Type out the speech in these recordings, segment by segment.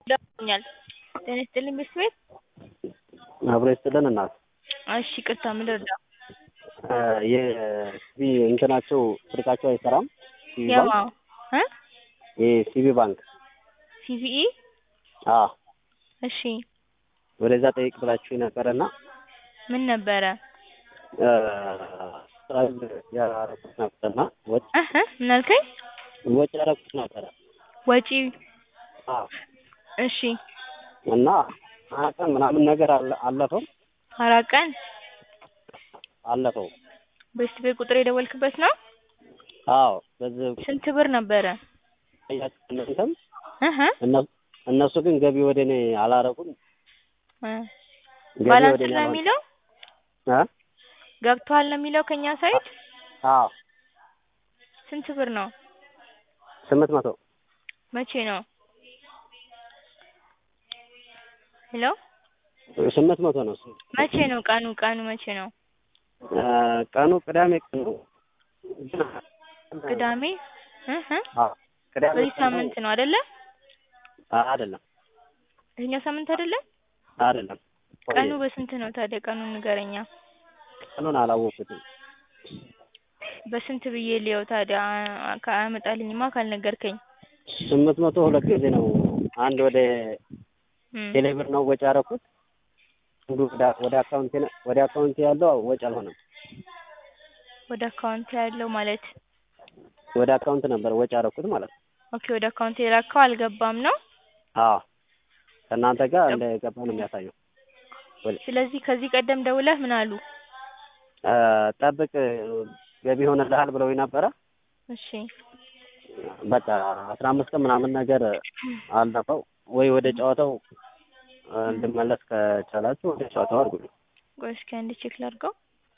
ደርሶኛል። ጤና ይስጥልኝ ቤት አብሮ ይስጥልን እናት። እሺ ይቅርታ ምን ልርዳ? የሲቢ እንትናቸው ስልካቸው አይሰራም። ሲቢ የማ ባንክ እ የሲቢ ባንክ ሲቪኢ አዎ እሺ ወደዛ ጠይቅ ብላችሁ ነበረና ምን ነበረ? ያረኩት ነበርና ወጭ ምን አልከኝ? ወጭ ያረኩት ነበረ። ወጪ አዎ እሺ እና አቀን ምናምን ነገር አለፈው 4 ቀን አለፈው። በስቤ ቁጥር የደወልክበት ነው? አዎ በዚህ ስንት ብር ነበረ? ያስቀነንተም እህ እነሱ ግን ገቢ ወደ እኔ አላረጉም። ባላንስ ነው የሚለው እ ገብቷል ነው የሚለው ከኛ ሳይድ። አዎ ስንት ብር ነው? 800 መቼ ነው? ሄሎ 800 ነው። መቼ ነው ቀኑ መቼ ነው? ቀኑ ቅዳሜ ቀን ነው። ቅዳሜ አዎ ቅዳሜ በዚህ ሳምንት ነው አይደለ? አይደለም ይሄኛው ሳምንት አይደለም? አይደለም። ቀኑ በስንት ነው ታዲያ? ቀኑን ንገረኛ። ቀኑን አላወኩትም። በስንት ብዬ ልየው ታዲያ? አመጣልኝማ ካልነገርከኝ። 800 ሁለት ጊዜ ነው። አንድ ወደ ቴሌብር ነው ወጪ ያረኩት። አንዱ ወደ አካውንቴ ያለው ወጪ አልሆነም። ወደ አካውንት ያለው ማለት ወደ አካውንት ነበር ወጪ ያረኩት ማለት ነው። ኦኬ ወደ አካውንት የላከው አልገባም ነው? አዎ ከእናንተ ጋር እንደገባ ነው የሚያሳየው። ስለዚህ ከዚህ ቀደም ደውለህ ምን አሉ? ጠብቅ ገቢ ሆነልሃል ብለውኝ ነበረ። እሺ በቃ 15 ቀን ምናምን ነገር አልፈው ወይ ወደ ጨዋታው እንድመለስ ከቻላችሁ ወደ ጨዋታው አድርጉ። ቆይ እስኪ አንድ ቼክ ላድርገው።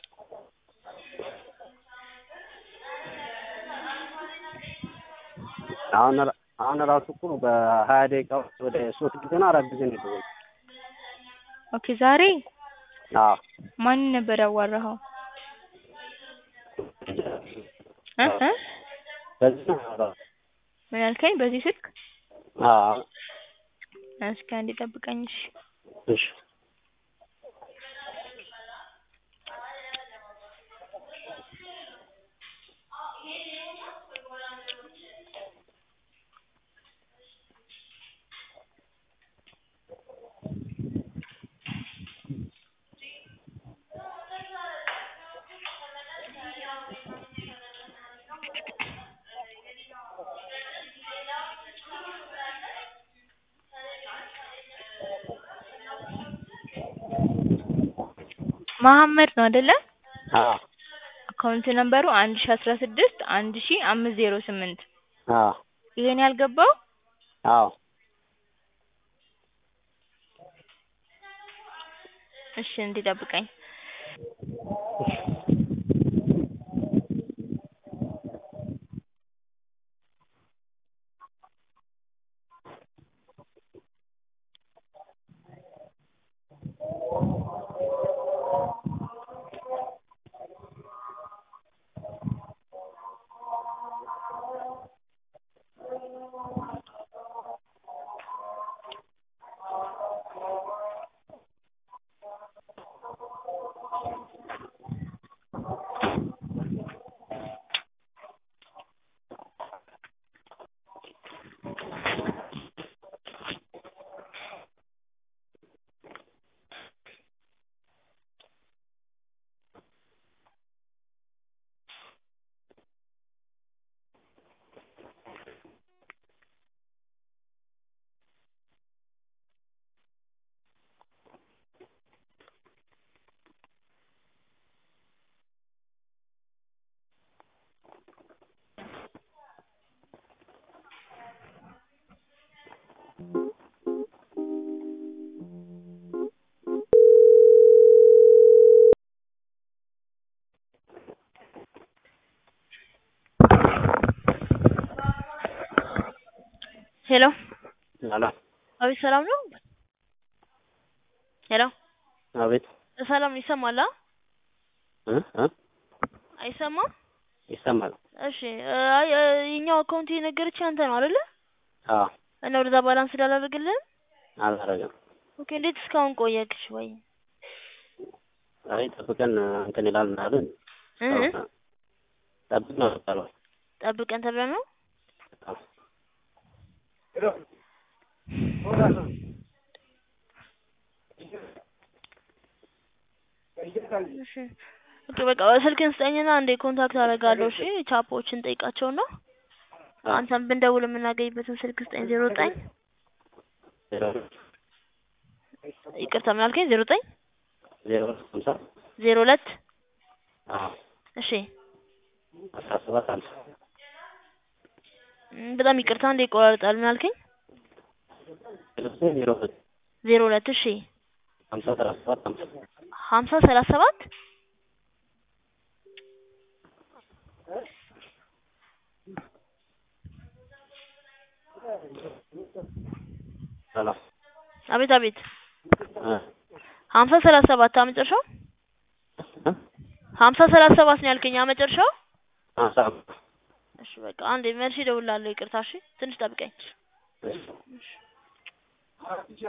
አሁን ራሱ እኮ በ20 ደቂቃ ውስጥ ወደ 3 ጊዜ ነው 4 ጊዜ ነው የደወልኩት። ኦኬ ዛሬ አዎ ማን ነበር ያዋራኸው? በዚህ ነው ምን ያልከኝ? በዚህ ስልክ? አዎ እስኪ አንዴ ጠብቀኝ እሺ። እሺ መሐመድ ነው አይደለ? አዎ አካውንት ነምበሩ 1016 1508 አዎ ይሄን ያልገባው? አዎ እሺ እንዲጠብቀኝ። ሄሎ አላ አቤት ሰላም ነው? ሄሎ አቤት ሰላም ይሰማል? አይሰማም? ይሰማል። እሺ የኛው አካውንት የነገረችህ አንተ ነው አይደለ? አዎ እና ወደዛ ባላንስ ስላላደረግልህ አላደረገም። ኦኬ እንዴት እስካሁን ቆየክሽ? ወይ አይ ጠብቀን እንትን ይላል ምናምን ጠብቅ ነው ያለው። ጠብቀን ተብለን ነው? እሺ ኦኬ በቃ ስልክህን ስጠኝና አንዴ ኮንታክት አደርጋለሁ። እሺ ቻፖችን ጠይቃቸውና አንተም ብንደውል የምናገኝበትን ስልክ ስጠኝ። 09 ይቅርታ ምን አልከኝ? 09 02 እሺ 17 በጣም ይቅርታ እንዴ ይቆራርጣል። ምን አልከኝ? 02 እሺ 50 37 ሰላም አቤት አቤት 50 37 አመጨረሻው 50 37 ነው ያልከኝ አመጨረሻው? እሺ በቃ አንዴ መልሼ እደውልልሃለሁ። ይቅርታ እሺ ትንሽ ጠብቀኝ።